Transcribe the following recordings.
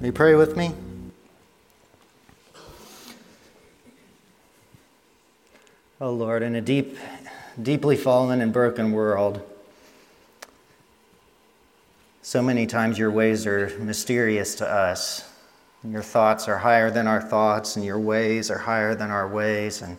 Will you pray with me? Oh Lord, in a deeply fallen and broken world, so many times your ways are mysterious to us. Your thoughts are higher than our thoughts, and your ways are higher than our ways. And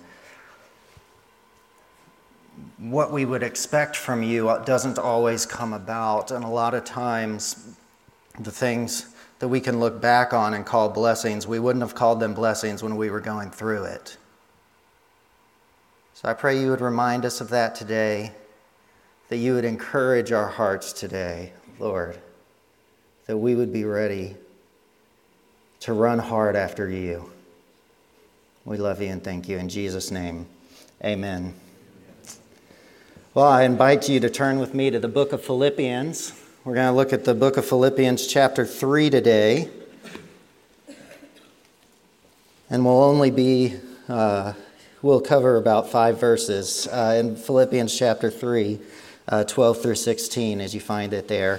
what we would expect from you doesn't always come about. And a lot of times, the things that we can look back on and call blessings, we wouldn't have called them blessings when we were going through it. So I pray you would remind us of that today, that you would encourage our hearts today, Lord, that we would be ready to run hard after you. We love you and thank you. In Jesus' name, amen. Well, I invite you to turn with me to the book of Philippians. We're going to look at the book of Philippians chapter 3 today. And we'll cover about 5 verses in Philippians chapter 3, 12 through 16, as you find it there.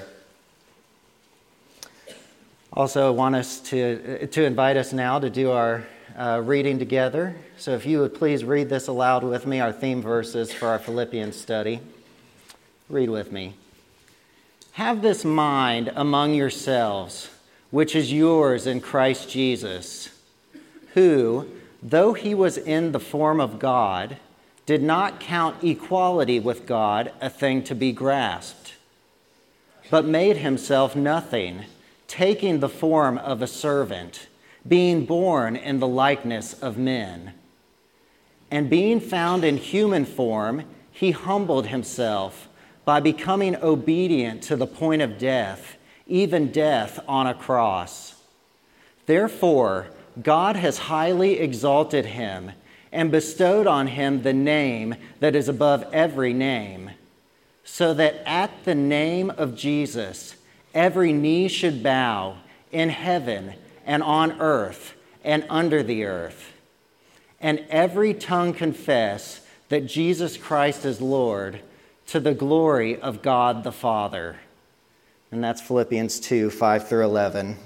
Also, I want us to invite us now to do our reading together. So if you would please read this aloud with me, our theme verses for our Philippians study. Read with me. Have this mind among yourselves, which is yours in Christ Jesus, who, though he was in the form of God, did not count equality with God a thing to be grasped, but made himself nothing, taking the form of a servant, being born in the likeness of men. And being found in human form, he humbled himself by becoming obedient to the point of death, even death on a cross. Therefore, God has highly exalted him and bestowed on him the name that is above every name, so that at the name of Jesus, every knee should bow in heaven and on earth and under the earth, and every tongue confess that Jesus Christ is Lord, to the glory of God the Father. And that's Philippians 2, 5 through 11.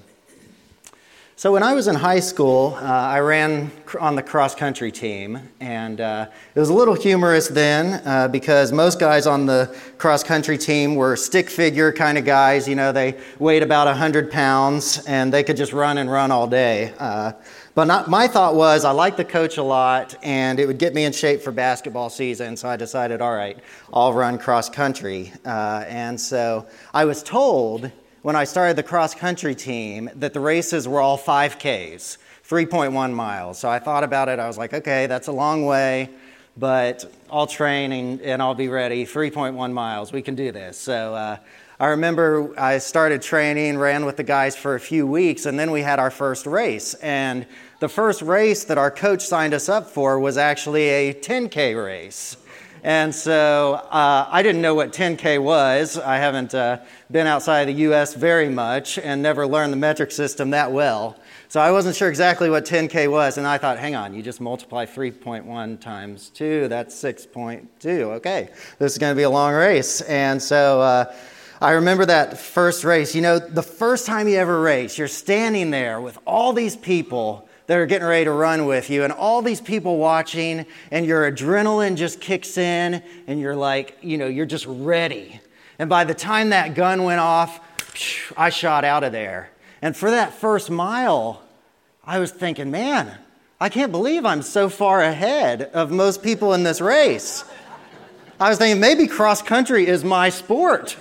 So when I was in high school, I ran on the cross-country team, and it was a little humorous then because most guys on the cross-country team were stick figure kind of guys. You know, they weighed about 100 pounds, and they could just run and run all day. But my thought was I liked the coach a lot, and it would get me in shape for basketball season, so I decided, all right, I'll run cross-country. And so I was told when I started the cross-country team that the races were all 5Ks, 3.1 miles. So I thought about it. I was like, okay, that's a long way, but I'll train and I'll be ready. 3.1 miles, we can do this. So I remember I started training, ran with the guys for a few weeks, and then we had our first race. And the first race that our coach signed us up for was actually a 10K race. And so I didn't know what 10K was. I haven't been outside of the U.S. very much and never learned the metric system that well. So I wasn't sure exactly what 10K was. And I thought, hang on, you just multiply 3.1 times 2. That's 6.2. Okay, this is going to be a long race. And so I remember that first race. You know, the first time you ever race, you're standing there with all these people that are getting ready to run with you, and all these people watching, and your adrenaline just kicks in, and you're like, you know, you're just ready. And by the time that gun went off, I shot out of there. And for that first mile, I was thinking, man, I can't believe I'm so far ahead of most people in this race. I was thinking maybe cross country is my sport.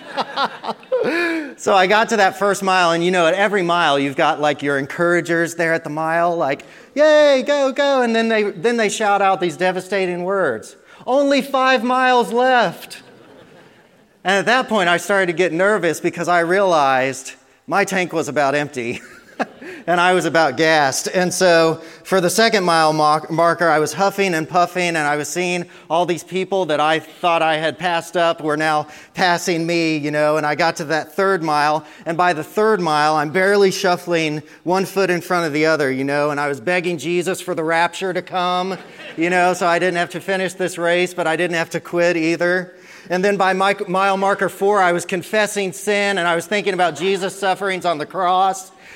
So I got to that first mile, and you know, at every mile, you've got like your encouragers there at the mile, like, yay, go, go. And then they shout out these devastating words. Only 5 miles left. And at that point, I started to get nervous because I realized my tank was about empty. And I was about gassed. And so for the second mile marker, I was huffing and puffing, and I was seeing all these people that I thought I had passed up were now passing me, you know, and I got to that third mile. And by the third mile, I'm barely shuffling one foot in front of the other, you know, and I was begging Jesus for the rapture to come, you know, so I didn't have to finish this race, but I didn't have to quit either. And then by mile marker 4, I was confessing sin, and I was thinking about Jesus' sufferings on the cross.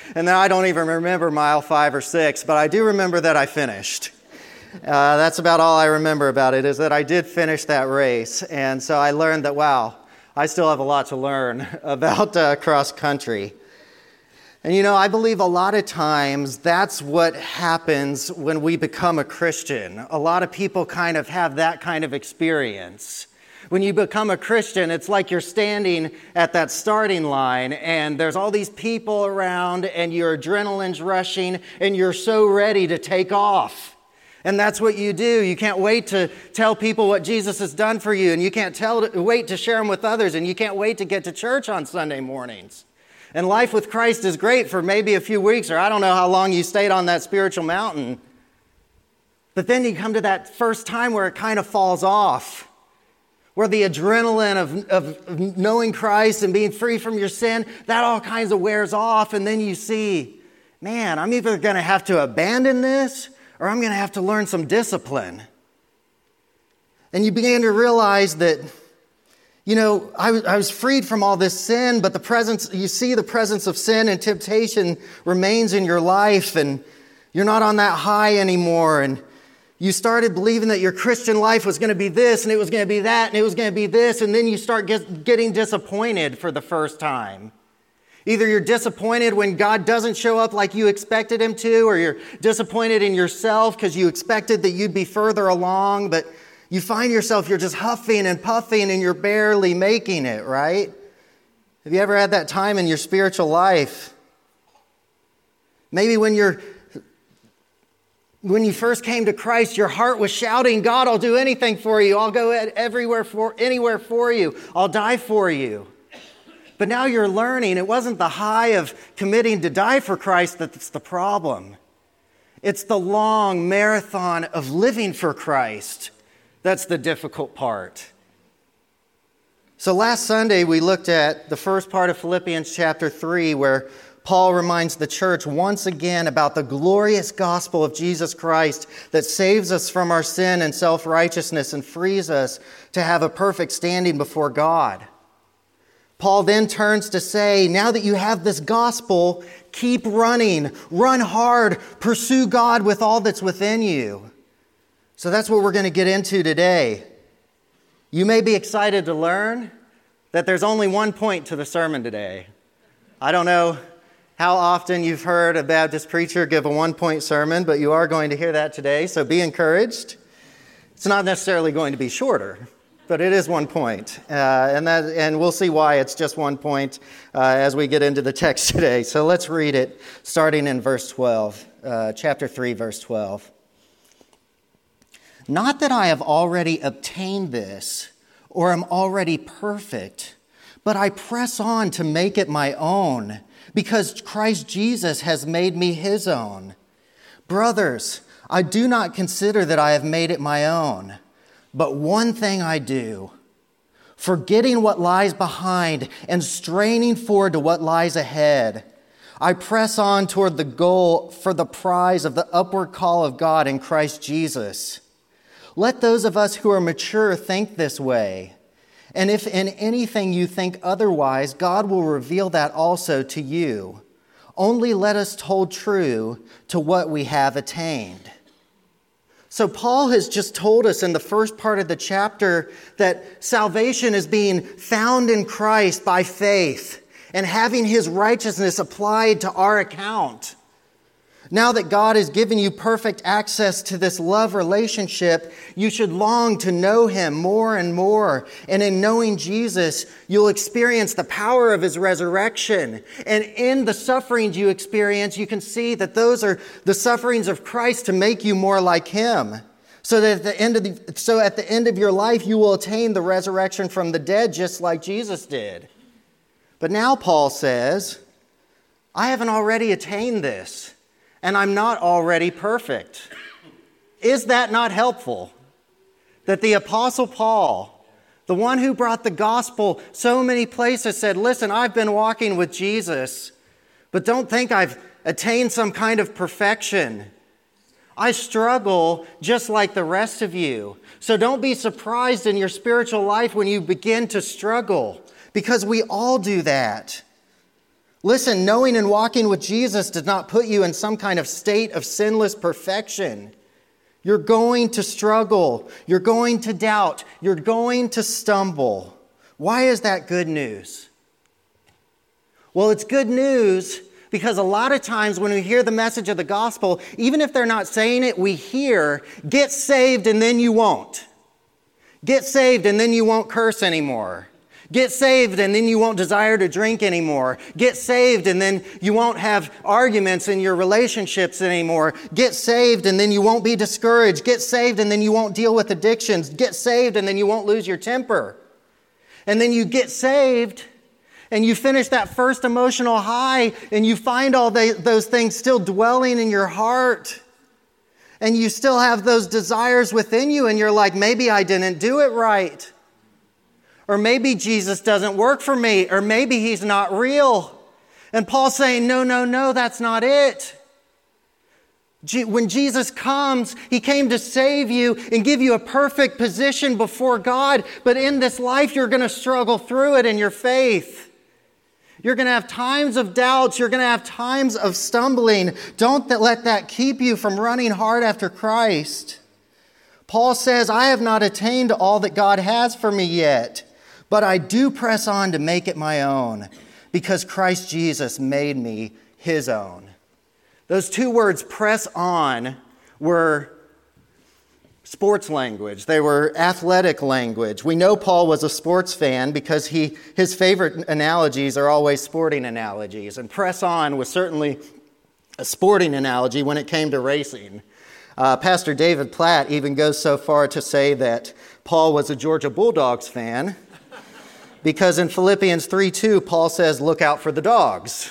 And then I don't even remember mile 5 or 6, but I do remember that I finished. That's about all I remember about it, is that I did finish that race. And so I learned that, wow, I still have a lot to learn about cross country. And I believe a lot of times that's what happens when we become a Christian. A lot of people kind of have that kind of experience. When you become a Christian, it's like you're standing at that starting line and there's all these people around and your adrenaline's rushing and you're so ready to take off. And that's what you do. You can't wait to tell people what Jesus has done for you, and you can't wait to share them with others, and you can't wait to get to church on Sunday mornings. And life with Christ is great for maybe a few weeks, or I don't know how long you stayed on that spiritual mountain. But then you come to that first time where it kind of falls off, where the adrenaline of knowing Christ and being free from your sin, that all kinds of wears off. And then you see, man, I'm either going to have to abandon this or I'm going to have to learn some discipline. And you begin to realize that, I was freed from all this sin, but you see the presence of sin and temptation remains in your life, and you're not on that high anymore. And you started believing that your Christian life was going to be this, and it was going to be that, and it was going to be this, and then you start getting disappointed for the first time. Either you're disappointed when God doesn't show up like you expected him to, or you're disappointed in yourself because you expected that you'd be further along, but you find yourself, you're just huffing and puffing and you're barely making it, right? Have you ever had that time in your spiritual life? Maybe when you first came to Christ, your heart was shouting, God, I'll do anything for you. I'll go anywhere for you. I'll die for you. But now you're learning it wasn't the high of committing to die for Christ that's the problem. It's the long marathon of living for Christ that's the difficult part. So last Sunday, we looked at the first part of Philippians chapter 3, where Paul reminds the church once again about the glorious gospel of Jesus Christ that saves us from our sin and self-righteousness and frees us to have a perfect standing before God. Paul then turns to say, now that you have this gospel, keep running, run hard, pursue God with all that's within you. So that's what we're going to get into today. You may be excited to learn that there's only one point to the sermon today. I don't know how often you've heard a Baptist preacher give a one-point sermon, but you are going to hear that today, so be encouraged. It's not necessarily going to be shorter, but it is 1 point. And we'll see why it's just 1 point as we get into the text today. So let's read it, starting in verse 12, chapter 3, verse 12. Not that I have already obtained this or am already perfect, but I press on to make it my own, because Christ Jesus has made me his own. Brothers, I do not consider that I have made it my own, but one thing I do, forgetting what lies behind and straining forward to what lies ahead, I press on toward the goal for the prize of the upward call of God in Christ Jesus. Let those of us who are mature think this way. And if in anything you think otherwise, God will reveal that also to you. Only let us hold true to what we have attained. So Paul has just told us in the first part of the chapter that salvation is being found in Christ by faith and having his righteousness applied to our account. Now that God has given you perfect access to this love relationship, you should long to know him more and more. And in knowing Jesus, you'll experience the power of his resurrection. And in the sufferings you experience, you can see that those are the sufferings of Christ to make you more like him. So that at the end of your life, you will attain the resurrection from the dead, just like Jesus did. But now Paul says, I haven't already attained this. And I'm not already perfect. Is that not helpful? That the Apostle Paul, the one who brought the gospel so many places, said, listen, I've been walking with Jesus, but don't think I've attained some kind of perfection. I struggle just like the rest of you. So don't be surprised in your spiritual life when you begin to struggle, because we all do that. Listen, knowing and walking with Jesus does not put you in some kind of state of sinless perfection. You're going to struggle. You're going to doubt. You're going to stumble. Why is that good news? Well, it's good news because a lot of times when we hear the message of the gospel, even if they're not saying it, we hear, get saved and then you won't. Get saved and then you won't curse anymore. Get saved and then you won't desire to drink anymore. Get saved and then you won't have arguments in your relationships anymore. Get saved and then you won't be discouraged. Get saved and then you won't deal with addictions. Get saved and then you won't lose your temper. And then you get saved and you finish that first emotional high and you find all those things still dwelling in your heart. And you still have those desires within you and you're like, maybe I didn't do it right. Or maybe Jesus doesn't work for me. Or maybe he's not real. And Paul's saying, no, that's not it. When Jesus comes, he came to save you and give you a perfect position before God. But in this life, you're going to struggle through it in your faith. You're going to have times of doubts. You're going to have times of stumbling. Don't let that keep you from running hard after Christ. Paul says, I have not attained to all that God has for me yet. But I do press on to make it my own because Christ Jesus made me his own. Those two words, press on, were sports language. They were athletic language. We know Paul was a sports fan because his favorite analogies are always sporting analogies. And press on was certainly a sporting analogy when it came to racing. Pastor David Platt even goes so far to say that Paul was a Georgia Bulldogs fan. Because in Philippians 3:2, Paul says, look out for the dogs.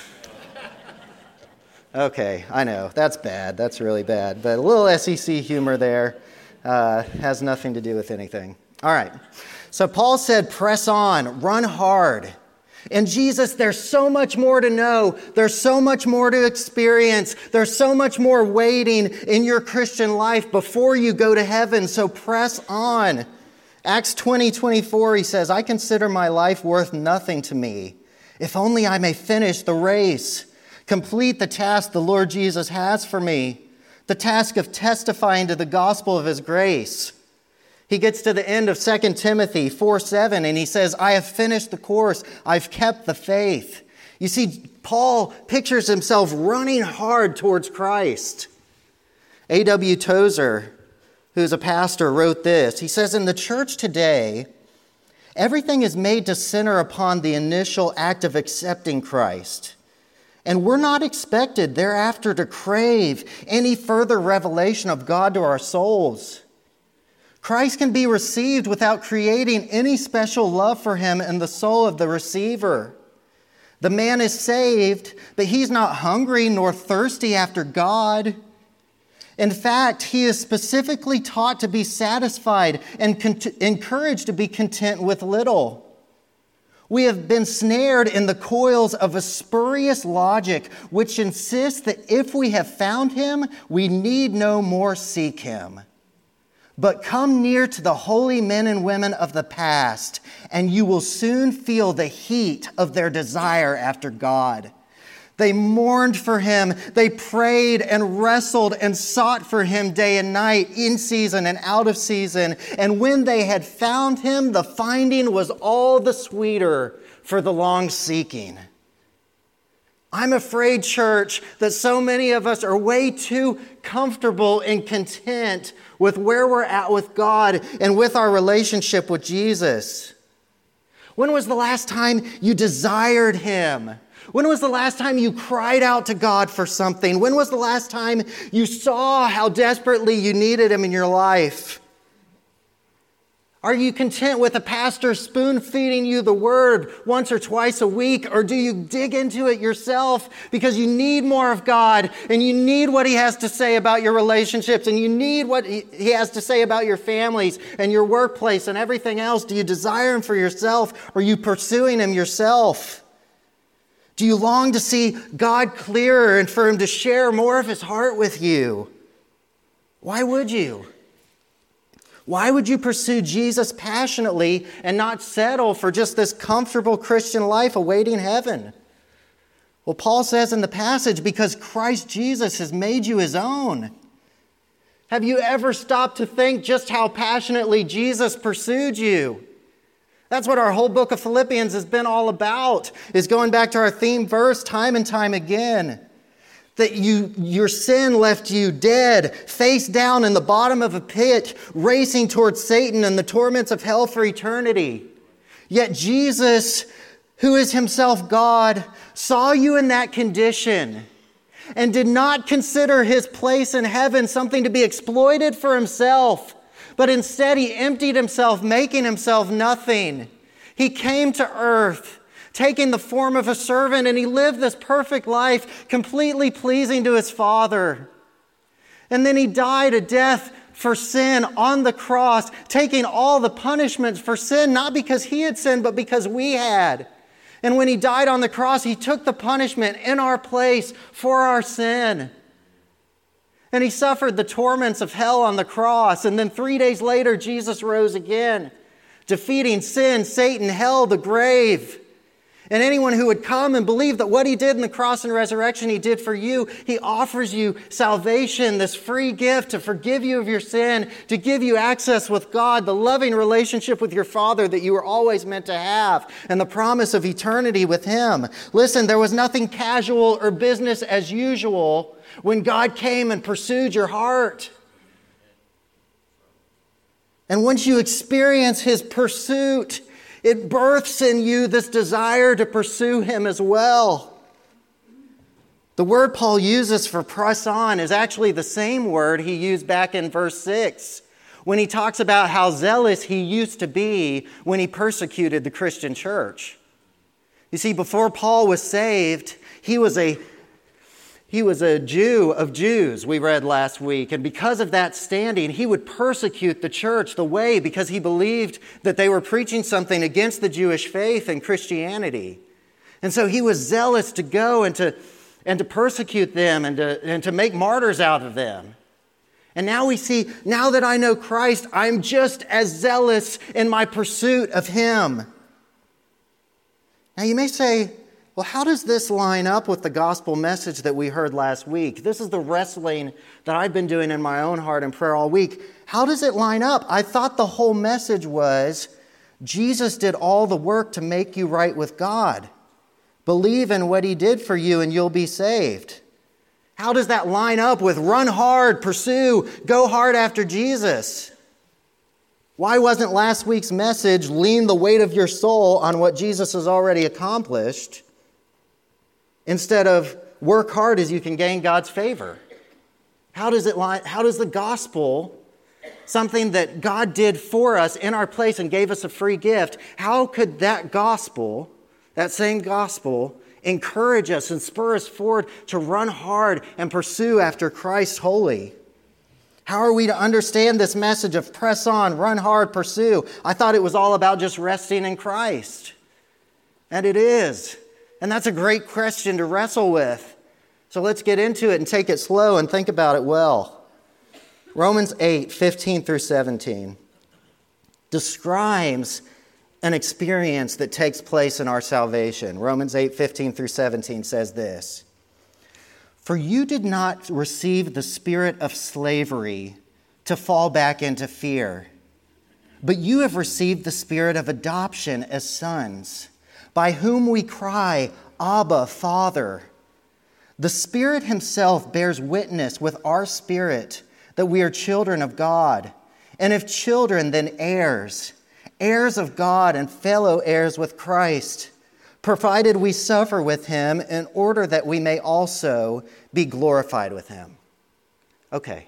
Okay, I know, that's bad. That's really bad. But a little SEC humor there has nothing to do with anything. All right, so Paul said, press on, run hard. And Jesus, there's so much more to know. There's so much more to experience. There's so much more waiting in your Christian life before you go to heaven. So press on. Acts 20:24, he says, I consider my life worth nothing to me, if only I may finish the race, complete the task the Lord Jesus has for me, the task of testifying to the gospel of his grace. He gets to the end of 2 Timothy 4:7, and he says, I have finished the course, I've kept the faith. You see, Paul pictures himself running hard towards Christ. A.W. Tozer, who's a pastor, wrote this. He says, in the church today, everything is made to center upon the initial act of accepting Christ. And we're not expected thereafter to crave any further revelation of God to our souls. Christ can be received without creating any special love for him in the soul of the receiver. The man is saved, but he's not hungry nor thirsty after God. In fact, he is specifically taught to be satisfied and encouraged to be content with little. We have been snared in the coils of a spurious logic which insists that if we have found him, we need no more seek him. But come near to the holy men and women of the past, and you will soon feel the heat of their desire after God. They mourned for him. They prayed and wrestled and sought for him day and night, in season and out of season. And when they had found him, the finding was all the sweeter for the long seeking. I'm afraid, church, that so many of us are way too comfortable and content with where we're at with God and with our relationship with Jesus. When was the last time you desired him? When was the last time you cried out to God for something? When was the last time you saw how desperately you needed him in your life? Are you content with a pastor spoon-feeding you the word once or twice a week? Or do you dig into it yourself because you need more of God and you need what he has to say about your relationships and you need what he has to say about your families and your workplace and everything else? Do you desire him for yourself or are you pursuing him yourself? Do you long to see God clearer and for him to share more of his heart with you? Why would you? Why would you pursue Jesus passionately and not settle for just this comfortable Christian life awaiting heaven? Well, Paul says in the passage, because Christ Jesus has made you his own. Have you ever stopped to think just how passionately Jesus pursued you? That's what our whole book of Philippians has been all about, is going back to our theme verse time and time again. That your sin left you dead, face down in the bottom of a pit, racing towards Satan and the torments of hell for eternity. Yet Jesus, who is himself God, saw you in that condition and did not consider his place in heaven something to be exploited for himself, but instead he emptied himself, making himself nothing. He came to earth, taking the form of a servant, and he lived this perfect life, completely pleasing to his Father. And then he died a death for sin on the cross, taking all the punishments for sin, not because he had sinned, but because we had. And when he died on the cross, he took the punishment in our place for our sin. And he suffered the torments of hell on the cross. And then 3 days later, Jesus rose again, defeating sin, Satan, hell, the grave. And anyone who would come and believe that what he did in the cross and resurrection he did for you, he offers you salvation, this free gift to forgive you of your sin, to give you access with God, the loving relationship with your Father that you were always meant to have, and the promise of eternity with him. Listen, there was nothing casual or business as usual when God came and pursued your heart. And once you experience his pursuit, it births in you this desire to pursue him as well. The word Paul uses for press on is actually the same word he used back in verse 6 when he talks about how zealous he used to be when he persecuted the Christian church. You see, before Paul was saved, he was a Jew of Jews, we read last week. And because of that standing, he would persecute the church, the way, because he believed that they were preaching something against the Jewish faith and Christianity. And so he was zealous to go and to persecute them and to make martyrs out of them. And now we see, now that I know Christ, I'm just as zealous in my pursuit of him. Now you may say, well, how does this line up with the gospel message that we heard last week? This is the wrestling that I've been doing in my own heart and prayer all week. How does it line up? I thought the whole message was Jesus did all the work to make you right with God. Believe in what he did for you and you'll be saved. How does that line up with run hard, pursue, go hard after Jesus? Why wasn't last week's message lean the weight of your soul on what Jesus has already accomplished, instead of work hard as you can gain God's favor? How does the gospel, something that God did for us in our place and gave us a free gift, how could that gospel, that same gospel, encourage us and spur us forward to run hard and pursue after Christ wholly? How are we to understand this message of press on, run hard, pursue? I thought it was all about just resting in Christ. And it is. And that's a great question to wrestle with. So let's get into it and take it slow and think about it well. Romans 8, 15 through 17 describes an experience that takes place in our salvation. Romans 8, 15 through 17 says this: "For you did not receive the spirit of slavery to fall back into fear, but you have received the spirit of adoption as sons, by whom we cry, 'Abba, Father.' The Spirit himself bears witness with our spirit that we are children of God. And if children, then heirs, heirs of God and fellow heirs with Christ, provided we suffer with him in order that we may also be glorified with him." Okay.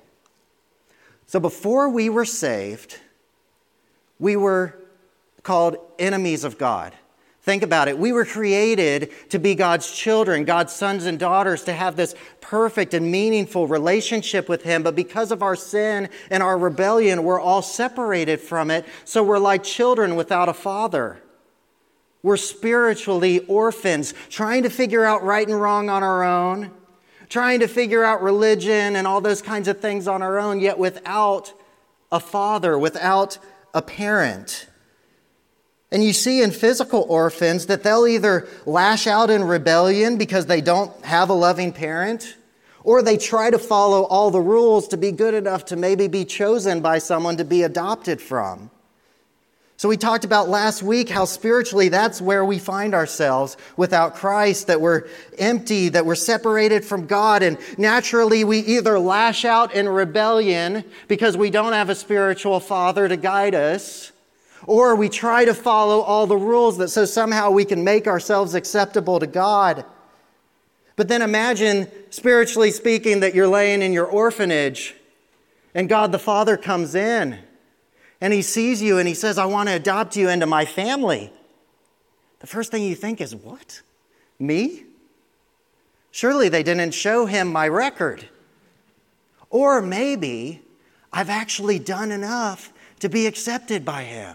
So before we were saved, we were called enemies of God. Think about it. We were created to be God's children, God's sons and daughters, to have this perfect and meaningful relationship with him. But because of our sin and our rebellion, we're all separated from it. So we're like children without a father. We're spiritually orphans, trying to figure out right and wrong on our own, trying to figure out religion and all those kinds of things on our own, yet without a father, without a parent. And you see in physical orphans that they'll either lash out in rebellion because they don't have a loving parent, or they try to follow all the rules to be good enough to maybe be chosen by someone to be adopted from. So we talked about last week how spiritually that's where we find ourselves without Christ, that we're empty, that we're separated from God, and naturally we either lash out in rebellion because we don't have a spiritual father to guide us, or we try to follow all the rules that so somehow we can make ourselves acceptable to God. But then imagine, spiritually speaking, that you're laying in your orphanage and God the Father comes in and He sees you and He says, I want to adopt you into my family. The first thing you think is, what? Me? Surely they didn't show Him my record. Or maybe I've actually done enough to be accepted by Him.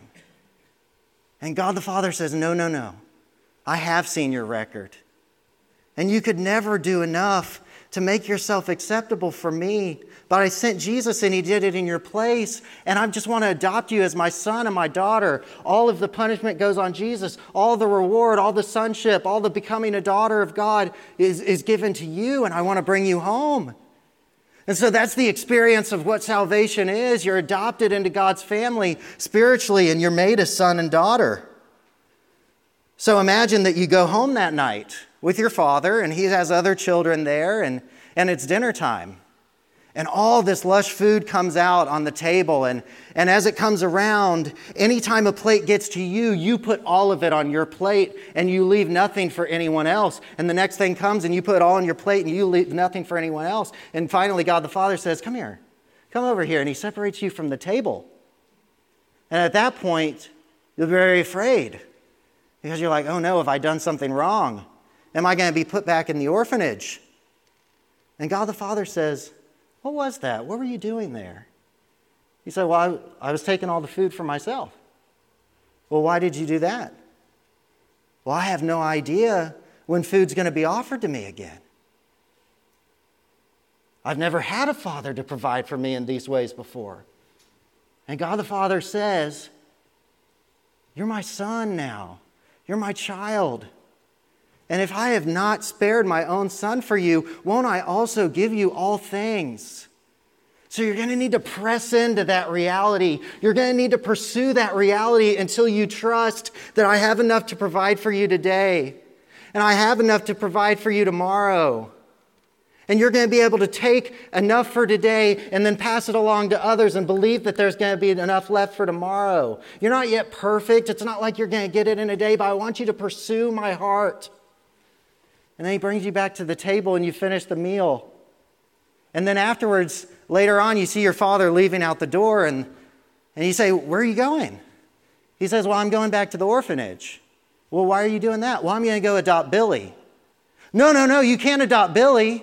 And God the Father says, no. I have seen your record. And you could never do enough to make yourself acceptable for me. But I sent Jesus and He did it in your place. And I just want to adopt you as my son and my daughter. All of the punishment goes on Jesus. All the reward, all the sonship, all the becoming a daughter of God is given to you. And I want to bring you home. And so that's the experience of what salvation is. You're adopted into God's family spiritually, and you're made a son and daughter. So imagine that you go home that night with your father, and he has other children there, and it's dinner time. And all this lush food comes out on the table, and as it comes around, anytime a plate gets to you, you put all of it on your plate, and you leave nothing for anyone else. And the next thing comes, and you put it all on your plate, and you leave nothing for anyone else. And finally, God the Father says, come here, come over here, and He separates you from the table. And at that point, you're very afraid, because you're like, oh no, have I done something wrong? Am I going to be put back in the orphanage? And God the Father says, what was that? What were you doing there? He said, well, I was taking all the food for myself. Well, why did you do that? Well, I have no idea when food's going to be offered to me again. I've never had a father to provide for me in these ways before. And God the Father says, you're my son now. You're my child. And if I have not spared my own son for you, won't I also give you all things? So you're going to need to press into that reality. You're going to need to pursue that reality until you trust that I have enough to provide for you today. And I have enough to provide for you tomorrow. And you're going to be able to take enough for today and then pass it along to others and believe that there's going to be enough left for tomorrow. You're not yet perfect. It's not like you're going to get it in a day, but I want you to pursue my heart. And then He brings you back to the table and you finish the meal. And then afterwards, later on, you see your father leaving out the door and you say, where are you going? He says, well, I'm going back to the orphanage. Well, why are you doing that? Well, I'm going to go adopt Billy. No, you can't adopt Billy.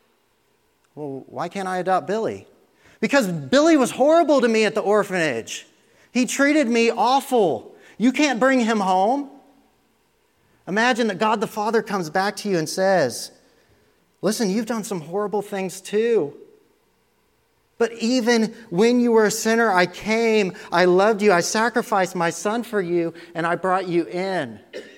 Well, why can't I adopt Billy? Because Billy was horrible to me at the orphanage. He treated me awful. You can't bring him home. Imagine that God the Father comes back to you and says, listen, you've done some horrible things too. But even when you were a sinner, I came, I loved you, I sacrificed my son for you, and I brought you in.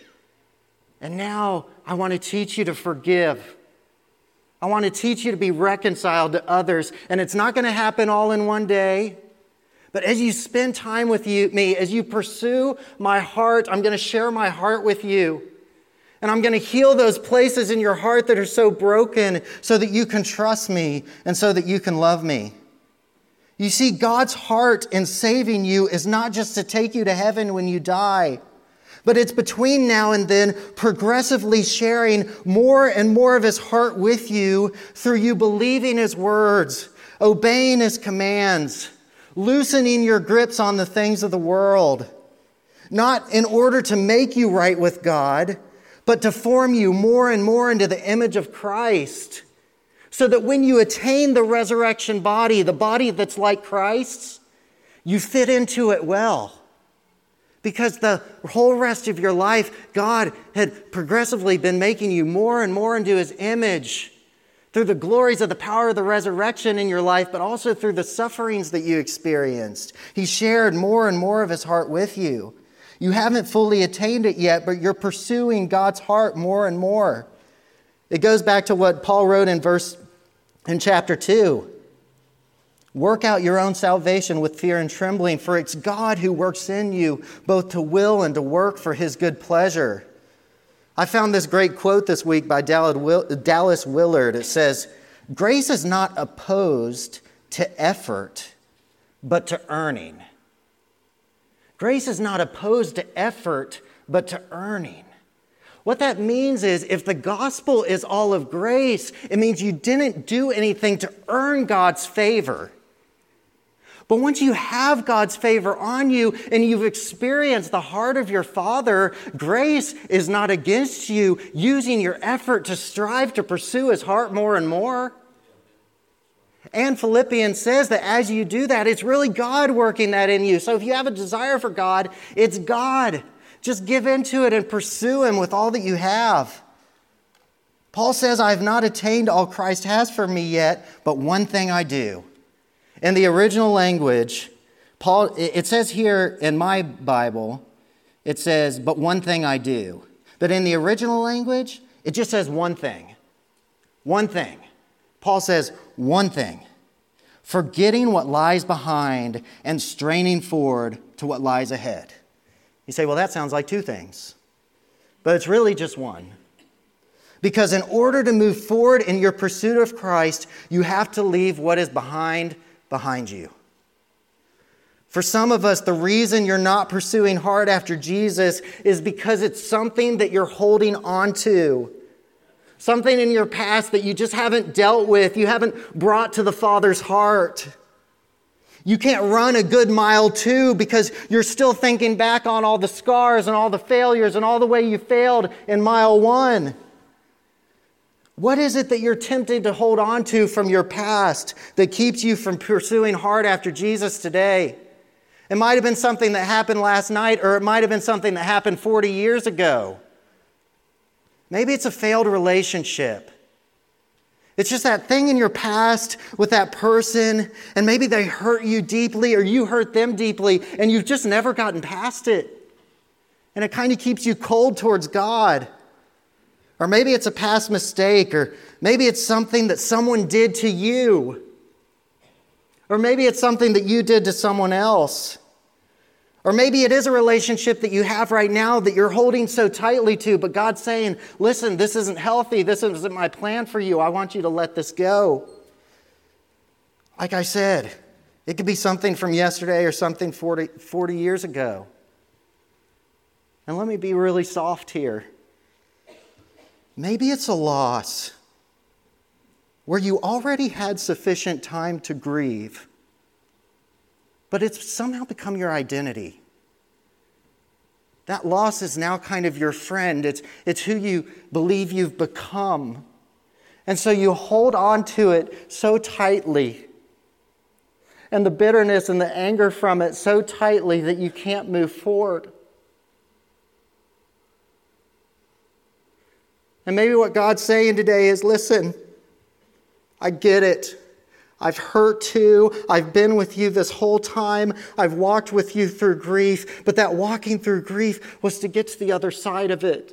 And now I want to teach you to forgive. I want to teach you to be reconciled to others. And it's not going to happen all in one day. But as you spend time with me, as you pursue my heart, I'm going to share my heart with you. And I'm going to heal those places in your heart that are so broken so that you can trust me and so that you can love me. You see, God's heart in saving you is not just to take you to heaven when you die, but it's between now and then progressively sharing more and more of His heart with you through you believing His words, obeying His commands, loosening your grips on the things of the world, not in order to make you right with God, but to form you more and more into the image of Christ, so that when you attain the resurrection body, the body that's like Christ's, you fit into it well. Because the whole rest of your life, God had progressively been making you more and more into His image through the glories of the power of the resurrection in your life, but also through the sufferings that you experienced. He shared more and more of His heart with you. You haven't fully attained it yet, but you're pursuing God's heart more and more. It goes back to what Paul wrote in chapter 2. Work out your own salvation with fear and trembling, for it's God who works in you both to will and to work for his good pleasure. I found this great quote this week by Dallas Willard. It says, "Grace is not opposed to effort, but to earning." Grace is not opposed to effort, but to earning. What that means is if the gospel is all of grace, it means you didn't do anything to earn God's favor. But once you have God's favor on you and you've experienced the heart of your Father, grace is not against you using your effort to strive to pursue his heart more and more. And Philippians says that as you do that, it's really God working that in you. So if you have a desire for God, it's God. Just give into it and pursue him with all that you have. Paul says, "I have not attained all Christ has for me yet, but one thing I do." In the original language, it says here in my Bible, it says, "But one thing I do." But in the original language, it just says one thing. One thing. Paul says, one thing. Forgetting what lies behind and straining forward to what lies ahead. You say, well, that sounds like two things. But it's really just one. Because in order to move forward in your pursuit of Christ, you have to leave what is behind you. For some of us, the reason you're not pursuing hard after Jesus is because it's something that you're holding on to. Something in your past that you just haven't dealt with, you haven't brought to the Father's heart. You can't run a good mile too because you're still thinking back on all the scars and all the failures and all the way you failed in mile 1. What is it that you're tempted to hold on to from your past that keeps you from pursuing hard after Jesus today? It might have been something that happened last night, or it might have been something that happened 40 years ago. Maybe it's a failed relationship. It's just that thing in your past with that person, and maybe they hurt you deeply or you hurt them deeply, and you've just never gotten past it. And it kind of keeps you cold towards God. Or maybe it's a past mistake, or maybe it's something that someone did to you. Or maybe it's something that you did to someone else. Or maybe it is a relationship that you have right now that you're holding so tightly to, but God's saying, listen, this isn't healthy. This isn't my plan for you. I want you to let this go. Like I said, it could be something from yesterday or something 40 years ago. And let me be really soft here. Maybe it's a loss where you already had sufficient time to grieve, but it's somehow become your identity. That loss is now kind of your friend. It's who you believe you've become. And so you hold on to it so tightly, and the bitterness and the anger from it so tightly that you can't move forward. And maybe what God's saying today is, listen, I get it. I've hurt too. I've been with you this whole time. I've walked with you through grief. But that walking through grief was to get to the other side of it.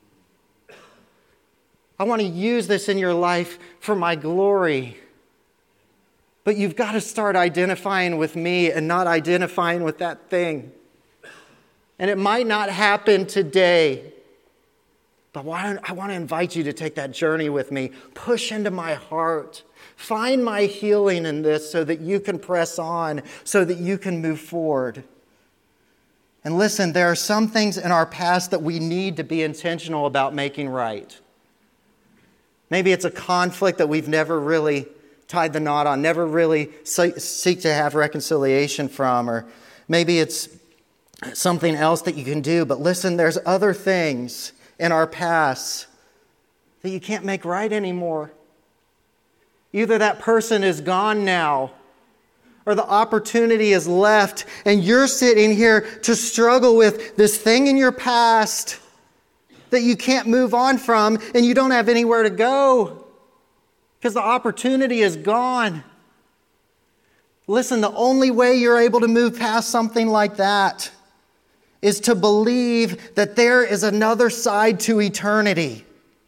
I want to use this in your life for my glory. But you've got to start identifying with me and not identifying with that thing. And it might not happen today. But I want to invite you to take that journey with me. Push into my heart. Find my healing in this so that you can press on, so that you can move forward. And listen, there are some things in our past that we need to be intentional about making right. Maybe it's a conflict that we've never really tied the knot on, never really seek to have reconciliation from, or maybe it's something else that you can do. But listen, there's other things in our past that you can't make right anymore. Either that person is gone now, or the opportunity is left, and you're sitting here to struggle with this thing in your past that you can't move on from, and you don't have anywhere to go because the opportunity is gone. Listen, the only way you're able to move past something like that is to believe that there is another side to eternity.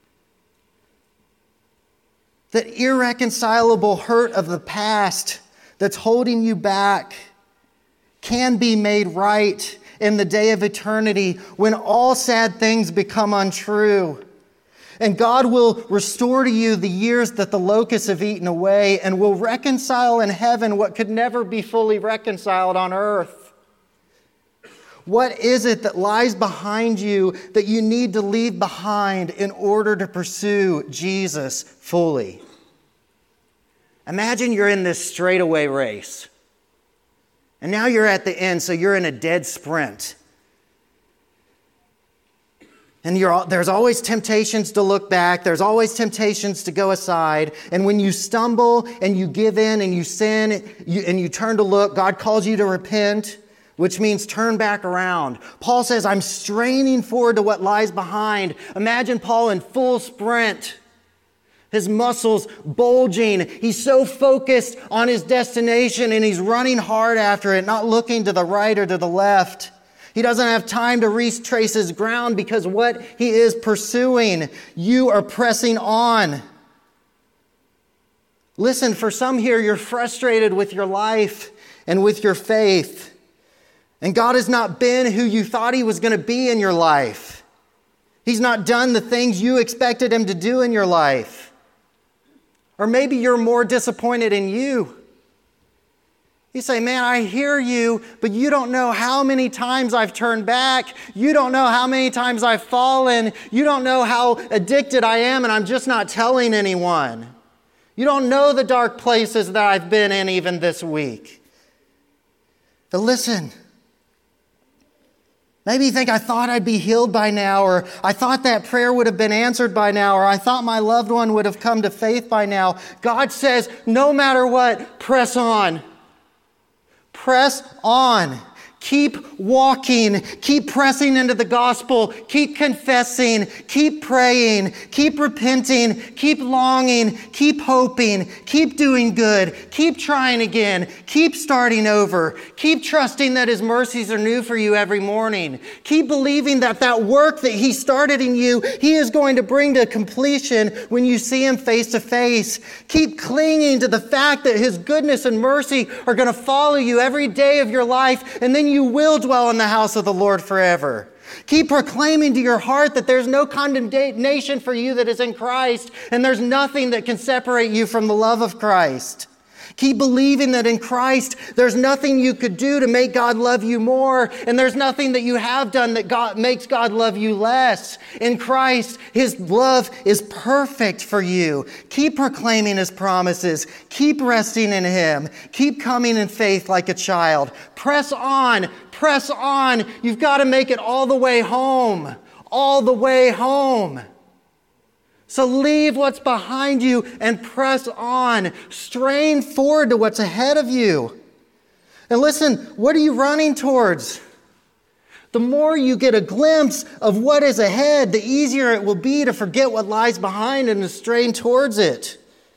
That irreconcilable hurt of the past that's holding you back can be made right in the day of eternity when all sad things become untrue. And God will restore to you the years that the locusts have eaten away and will reconcile in heaven what could never be fully reconciled on earth. What is it that lies behind you that you need to leave behind in order to pursue Jesus fully? Imagine you're in this straightaway race. And now you're at the end, so you're in a dead sprint. And there's always temptations to look back. There's always temptations to go aside. And when you stumble and you give in and you sin and you turn to look, God calls you to repent, which means turn back around. Paul says, I'm straining forward to what lies behind. Imagine Paul in full sprint. His muscles bulging. He's so focused on his destination and he's running hard after it, not looking to the right or to the left. He doesn't have time to retrace his ground because what he is pursuing, you are pressing on. Listen, for some here, you're frustrated with your life and with your faith. And God has not been who you thought he was going to be in your life. He's not done the things you expected him to do in your life. Or maybe you're more disappointed in you. You say, man, I hear you, but you don't know how many times I've turned back. You don't know how many times I've fallen. You don't know how addicted I am, and I'm just not telling anyone. You don't know the dark places that I've been in even this week. But listen, maybe you think I thought I'd be healed by now, or I thought that prayer would have been answered by now, or I thought my loved one would have come to faith by now. God says, no matter what, press on. Press on. Keep walking. Keep pressing into the gospel. Keep confessing. Keep praying. Keep repenting. Keep longing. Keep hoping. Keep doing good. Keep trying again. Keep starting over. Keep trusting that his mercies are new for you every morning. Keep believing that that work that he started in you, he is going to bring to completion when you see him face to face. Keep clinging to the fact that his goodness and mercy are going to follow you every day of your life, and then you will dwell in the house of the Lord forever. Keep proclaiming to your heart that there's no condemnation for you that is in Christ, and there's nothing that can separate you from the love of Christ. Keep believing that in Christ, there's nothing you could do to make God love you more, and there's nothing that you have done that makes God love you less. In Christ, his love is perfect for you. Keep proclaiming his promises. Keep resting in him. Keep coming in faith like a child. Press on. Press on. You've got to make it all the way home. All the way home. So leave what's behind you and press on. Strain forward to what's ahead of you. And listen, what are you running towards? The more you get a glimpse of what is ahead, the easier it will be to forget what lies behind and to strain towards it.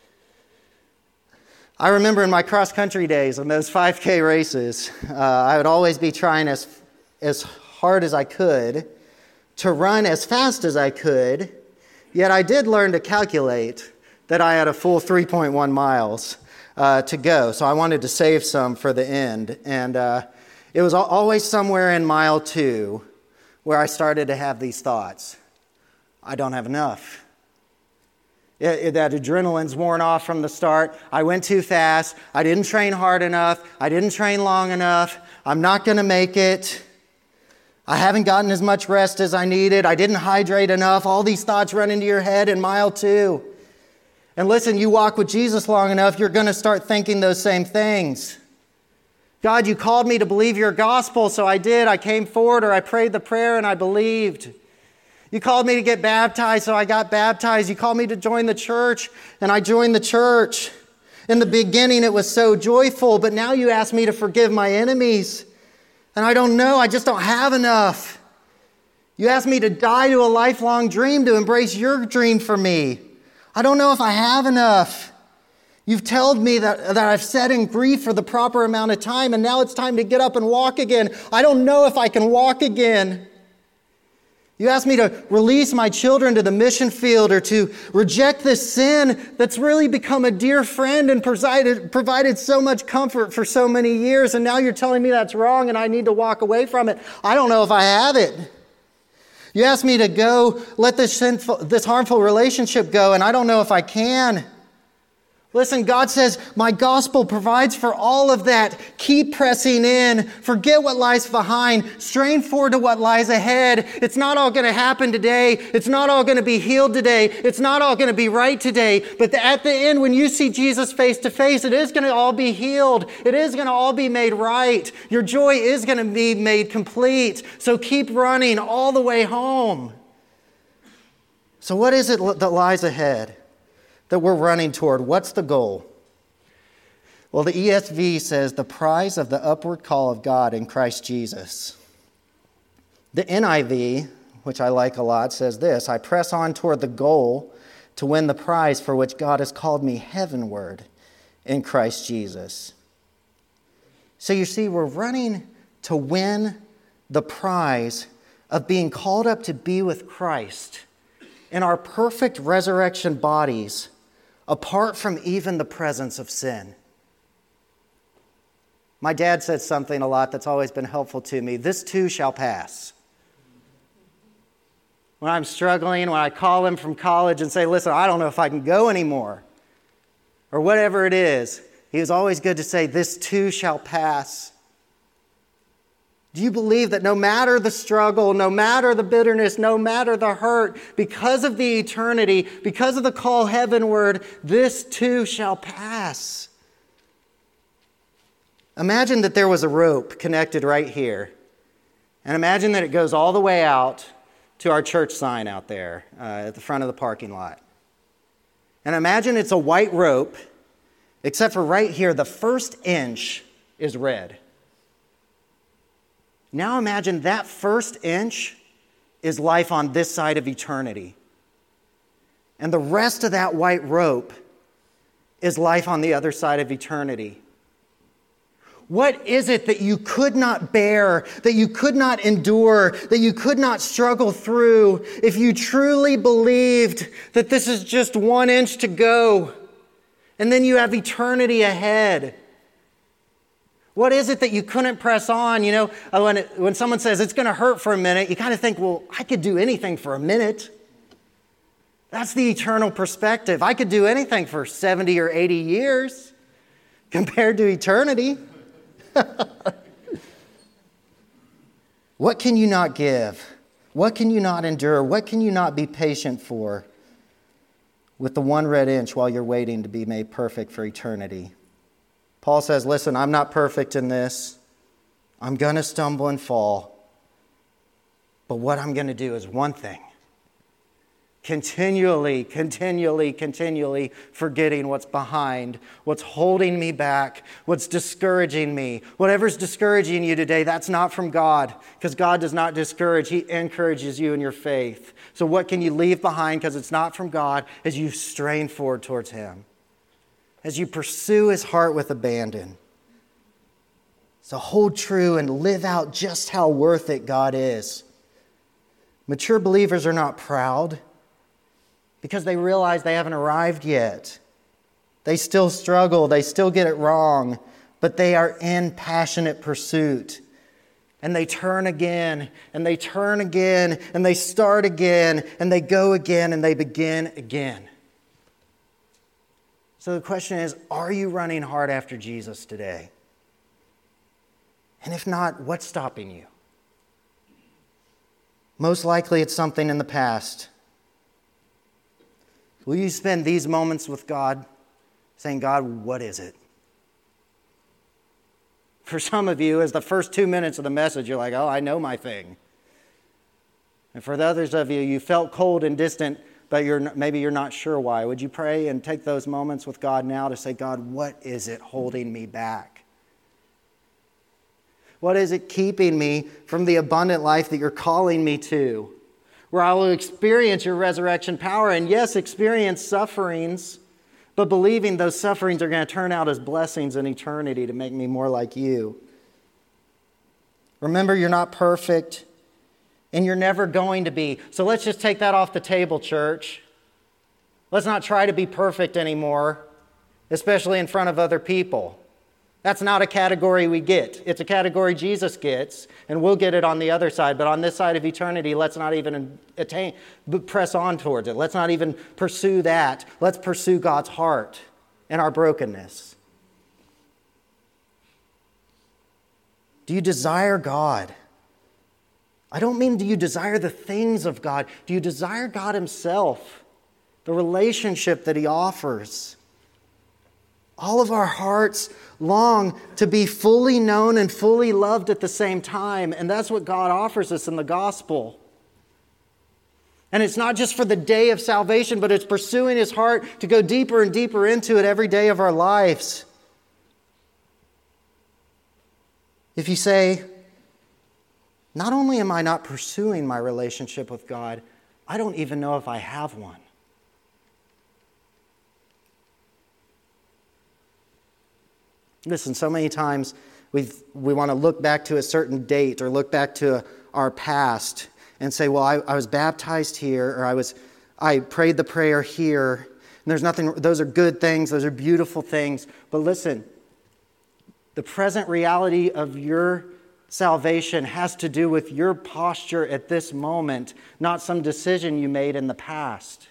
I remember in my cross-country days, in those 5K races, I would always be trying as hard as I could to run as fast as I could. Yet I did learn to calculate that I had a full 3.1 miles to go. So I wanted to save some for the end. And it was always somewhere in mile 2 where I started to have these thoughts. I don't have enough. That adrenaline's worn off from the start. I went too fast. I didn't train hard enough. I didn't train long enough. I'm not going to make it. I haven't gotten as much rest as I needed. I didn't hydrate enough. All these thoughts run into your head in mile 2. And listen, you walk with Jesus long enough, you're going to start thinking those same things. God, you called me to believe your gospel, so I did. I came forward, or I prayed the prayer and I believed. You called me to get baptized, so I got baptized. You called me to join the church, and I joined the church. In the beginning, it was so joyful, but now you ask me to forgive my enemies. And I don't know, I just don't have enough. You asked me to die to a lifelong dream, to embrace your dream for me. I don't know if I have enough. You've told me that I've sat in grief for the proper amount of time, and now it's time to get up and walk again. I don't know if I can walk again. You asked me to release my children to the mission field or to reject this sin that's really become a dear friend and provided so much comfort for so many years, and now you're telling me that's wrong and I need to walk away from it. I don't know if I have it. You asked me to go let this harmful relationship go, and I don't know if I can. Listen, God says, my gospel provides for all of that. Keep pressing in. Forget what lies behind. Strain forward to what lies ahead. It's not all going to happen today. It's not all going to be healed today. It's not all going to be right today. But at the end, when you see Jesus face to face, it is going to all be healed. It is going to all be made right. Your joy is going to be made complete. So keep running all the way home. So what is it that lies ahead that we're running toward? What's the goal? Well, the ESV says the prize of the upward call of God in Christ Jesus. The NIV, which I like a lot, says this: I press on toward the goal to win the prize for which God has called me heavenward in Christ Jesus. So you see, we're running to win the prize of being called up to be with Christ in our perfect resurrection bodies, apart from even the presence of sin. My dad said something a lot that's always been helpful to me. This too shall pass. When I'm struggling, when I call him from college and say, listen, I don't know if I can go anymore, or whatever it is, he was always good to say, this too shall pass. Do you believe that no matter the struggle, no matter the bitterness, no matter the hurt, because of the eternity, because of the call heavenward, this too shall pass? Imagine that there was a rope connected right here. And imagine that it goes all the way out to our church sign out there at the front of the parking lot. And imagine it's a white rope, except for right here, the first inch is red. Now imagine that first inch is life on this side of eternity. And the rest of that white rope is life on the other side of eternity. What is it that you could not bear, that you could not endure, that you could not struggle through if you truly believed that this is just 1 inch to go and then you have eternity ahead? What is it that you couldn't press on? You know, when someone says it's going to hurt for a minute, you kind of think, well, I could do anything for a minute. That's the eternal perspective. I could do anything for 70 or 80 years compared to eternity. What can you not give? What can you not endure? What can you not be patient for with the 1 red inch while you're waiting to be made perfect for eternity? Paul says, listen, I'm not perfect in this. I'm going to stumble and fall. But what I'm going to do is one thing. Continually forgetting what's behind, what's holding me back, what's discouraging me. Whatever's discouraging you today, that's not from God, because God does not discourage. He encourages you in your faith. So what can you leave behind, because it's not from God, as you strain forward towards Him, as you pursue His heart with abandon. So hold true and live out just how worth it God is. Mature believers are not proud because they realize they haven't arrived yet. They still struggle, they still get it wrong, but they are in passionate pursuit. And they turn again, and they turn again, and they start again, and they go again, and they begin again. So the question is, are you running hard after Jesus today? And if not, what's stopping you? Most likely it's something in the past. Will you spend these moments with God saying, God, what is it? For some of you, as the first 2 minutes of the message, you're like, oh, I know my thing. And for the others of you, you felt cold and distant, but maybe you're not sure why. Would you pray and take those moments with God now to say, God, what is it holding me back? What is it keeping me from the abundant life that you're calling me to, where I will experience your resurrection power and, yes, experience sufferings, but believing those sufferings are going to turn out as blessings in eternity to make me more like you. Remember, you're not perfect, and you're never going to be. So let's just take that off the table, church. Let's not try to be perfect anymore, especially in front of other people. That's not a category we get. It's a category Jesus gets, and we'll get it on the other side. But on this side of eternity, let's not even press on towards it. Let's not even pursue that. Let's pursue God's heart and our brokenness. Do you desire God? I don't mean do you desire the things of God. Do you desire God Himself? The relationship that He offers. All of our hearts long to be fully known and fully loved at the same time. And that's what God offers us in the gospel. And it's not just for the day of salvation, but it's pursuing His heart to go deeper and deeper into it every day of our lives. If you say, not only am I not pursuing my relationship with God, I don't even know if I have one. Listen, so many times we want to look back to a certain date or look back to our past and say, well, I was baptized here, or I prayed the prayer here. And there's nothing, those are good things, those are beautiful things. But listen, the present reality of your salvation has to do with your posture at this moment, not some decision you made in the past.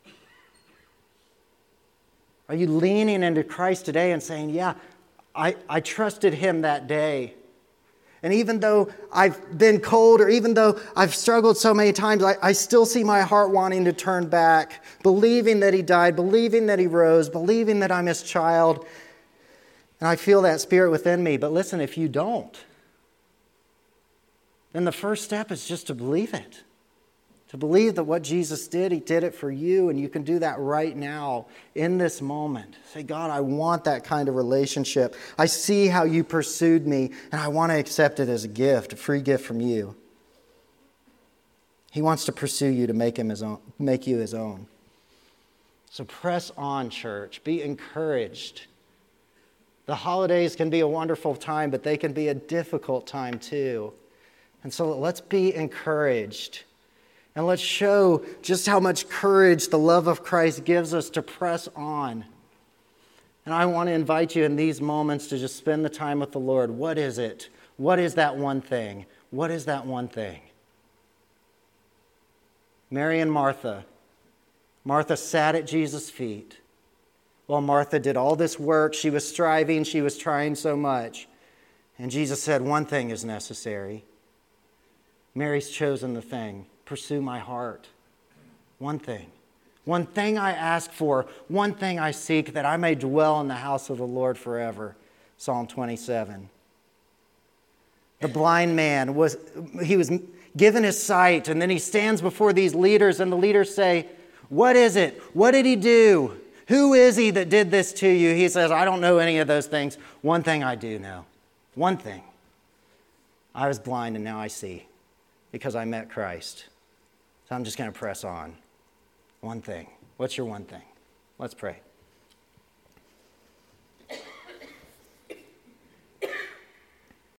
Are you leaning into Christ today and saying, yeah, I trusted Him that day. And even though I've been cold, or even though I've struggled so many times, I still see my heart wanting to turn back, believing that He died, believing that He rose, believing that I'm His child. And I feel that spirit within me. But listen, if you don't, then the first step is just to believe it. To believe that what Jesus did, He did it for you, and you can do that right now in this moment. Say, God, I want that kind of relationship. I see how you pursued me, and I want to accept it as a gift, a free gift from you. He wants to pursue you to make you His own. So press on, church. Be encouraged. The holidays can be a wonderful time, but they can be a difficult time too. And so let's be encouraged. And let's show just how much courage the love of Christ gives us to press on. And I want to invite you in these moments to just spend the time with the Lord. What is it? What is that one thing? What is that one thing? Mary and Martha. Martha sat at Jesus' feet. While Martha did all this work, she was striving, she was trying so much. And Jesus said, one thing is necessary. Mary's chosen the thing. Pursue my heart. One thing. One thing I ask for. One thing I seek, that I may dwell in the house of the Lord forever. Psalm 27. The blind man was given his sight, and then he stands before these leaders, and the leaders say, what is it? What did he do? Who is he that did this to you? He says, I don't know any of those things. One thing I do know. One thing. I was blind and now I see, because I met Christ. So I'm just going to press on. One thing. What's your one thing? Let's pray.